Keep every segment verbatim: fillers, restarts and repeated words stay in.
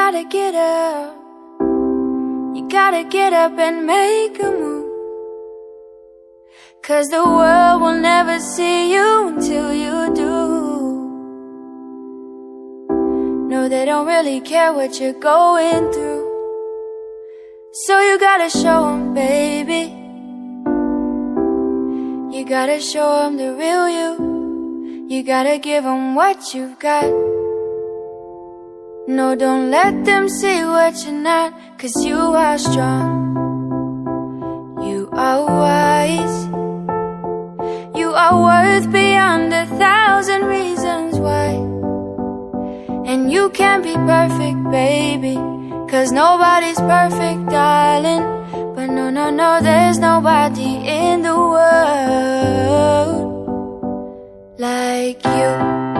gotta get up. You gotta get up and make a move. 'Cause the world will never see you until you do. No, they don't really care what you're going through. So you gotta show them, baby. You gotta show them the real you. You gotta give them what you've got. No, don't let them see what you're not, 'cause you are strong. You are wise. You are worth beyond a thousand reasons why. And you can't be perfect, baby, 'cause nobody's perfect, darling. But no, no, no, there's nobody in the world like you.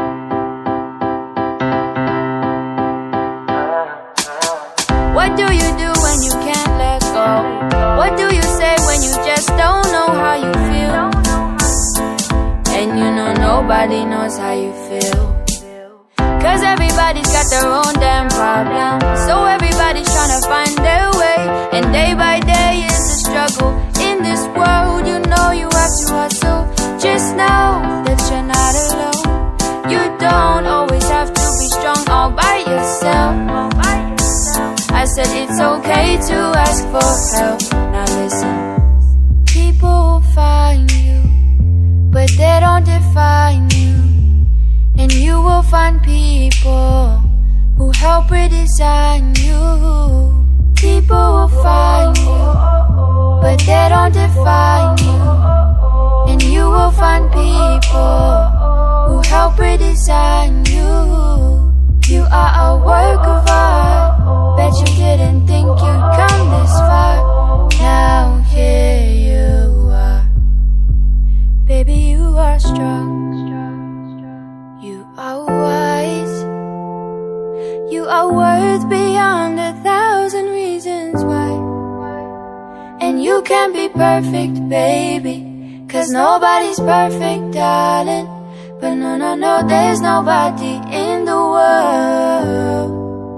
What do you do when you can't let go? What do you say when you just don't know how you feel? And you know nobody knows how you feel. 'Cause everybody's got their own damn problem. So everybody's trying to find their way. And day by day is a struggle. In this world, you know you have to hustle. Just know that you're not alone. You don't always have to be strong all by yourself. I said it's okay to ask for help. Now listen. People will find you, but they don't define you. And you will find people who help redesign you. People will find you, but they don't define you. And you will find people who help redesign you. You are a work of art. Bet you didn't think you'd come this far. Now here you are. Baby, you are strong. You are wise. You are worth beyond a thousand reasons why. And you can't be perfect, baby, 'cause nobody's perfect, darling. But no, no, no, there's nobody in the world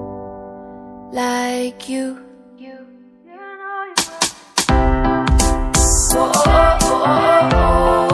like you. Oh, oh, oh, oh, oh.